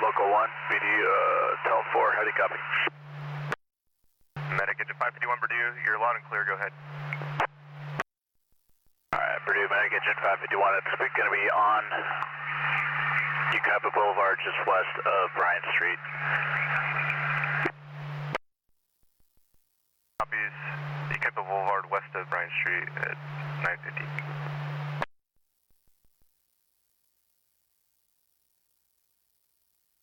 Local 1, BD, Tel 4, how do you copy? Medic engine 551 Purdue, you're loud and clear, go ahead. Alright, Purdue, Medic engine 551, it's going to be on Ucaipa Boulevard, just west of Bryant Street. Copies, Ucaipa Boulevard, west of Bryant Street at 9:50.